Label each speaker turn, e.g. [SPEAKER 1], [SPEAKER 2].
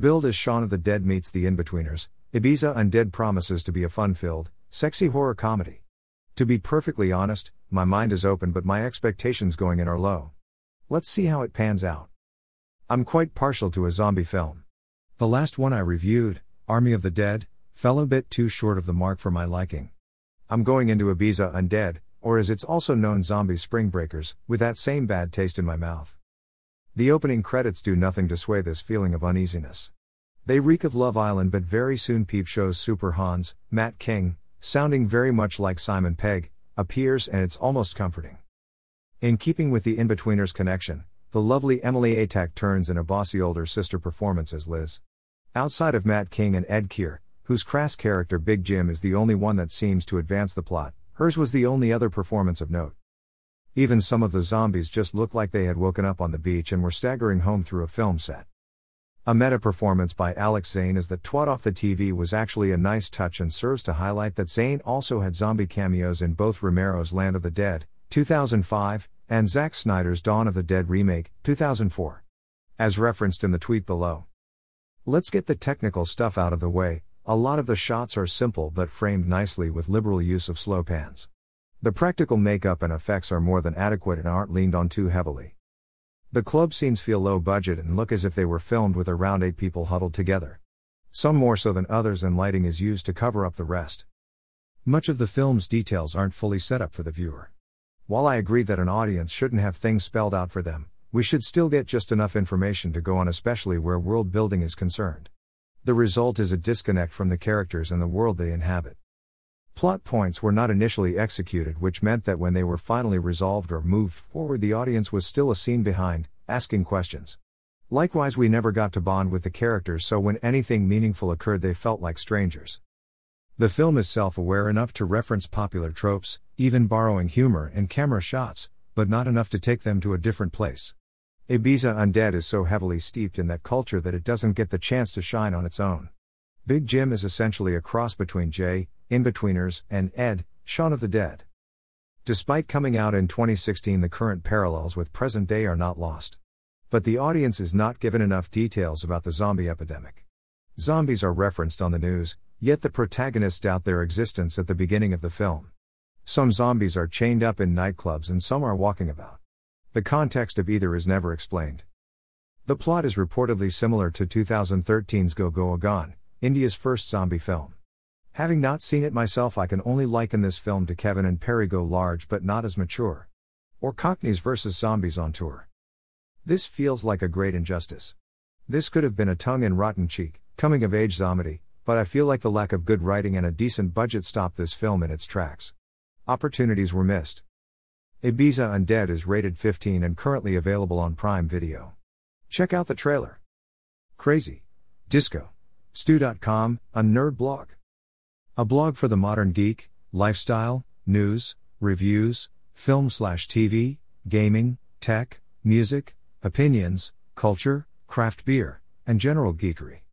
[SPEAKER 1] Billed as Shaun of the Dead meets The Inbetweeners, Ibiza Undead promises to be a fun-filled, sexy horror comedy. To be perfectly honest, my mind is open but my expectations going in are low. Let's see how it pans out. I'm quite partial to a zombie film. The last one I reviewed, Army of the Dead, fell a bit too short of the mark for my liking. I'm going into Ibiza Undead, or as it's also known Zombie Spring Breakers, with that same bad taste in my mouth. The opening credits do nothing to sway this feeling of uneasiness. They reek of Love Island but very soon Peep Show's Super Hans, Matt King, sounding very much like Simon Pegg, appears and it's almost comforting. In keeping with the Inbetweeners connection, the lovely Emily Atack turns in a bossy older sister performance as Liz. Outside of Matt King and Ed Keir, whose crass character Big Jim is the only one that seems to advance the plot, hers was the only other performance of note. Even some of the zombies just looked like they had woken up on the beach and were staggering home through a film set. A meta performance by Alex Zane as the twat off the TV was actually a nice touch and serves to highlight that Zane also had zombie cameos in both Romero's Land of the Dead, 2005, and Zack Snyder's Dawn of the Dead remake, 2004. As referenced in the tweet below. Let's get the technical stuff out of the way. A lot of the shots are simple but framed nicely with liberal use of slow pans. The practical makeup and effects are more than adequate and aren't leaned on too heavily. The club scenes feel low budget and look as if they were filmed with around 8 people huddled together. Some more so than others, and lighting is used to cover up the rest. Much of the film's details aren't fully set up for the viewer. While I agree that an audience shouldn't have things spelled out for them, we should still get just enough information to go on, especially where world building is concerned. The result is a disconnect from the characters and the world they inhabit. Plot points were not initially executed, which meant that when they were finally resolved or moved forward, the audience was still a scene behind, asking questions. Likewise, we never got to bond with the characters, so when anything meaningful occurred they felt like strangers. The film is self-aware enough to reference popular tropes, even borrowing humor and camera shots, but not enough to take them to a different place. Ibiza Undead is so heavily steeped in that culture that it doesn't get the chance to shine on its own. Big Jim is essentially a cross between Jay, Inbetweeners, and Ed, Shaun of the Dead. Despite coming out in 2016, the current parallels with present day are not lost. But the audience is not given enough details about the zombie epidemic. Zombies are referenced on the news, yet the protagonists doubt their existence at the beginning of the film. Some zombies are chained up in nightclubs and some are walking about. The context of either is never explained. The plot is reportedly similar to 2013's Go Go Gone, India's first zombie film. Having not seen it myself, I can only liken this film to Kevin and Perry Go Large but not as mature. Or Cockneys vs. Zombies on Tour. This feels like a great injustice. This could have been a tongue-in-rotten-cheek, coming-of-age zomedy, but I feel like the lack of good writing and a decent budget stopped this film in its tracks. Opportunities were missed. Ibiza Undead is rated 15 and currently available on Prime Video. Check out the trailer. Crazy. Disco. Stew.com, a nerd blog. A blog for the modern geek, lifestyle, news, reviews, film/TV, gaming, tech, music, opinions, culture, craft beer, and general geekery.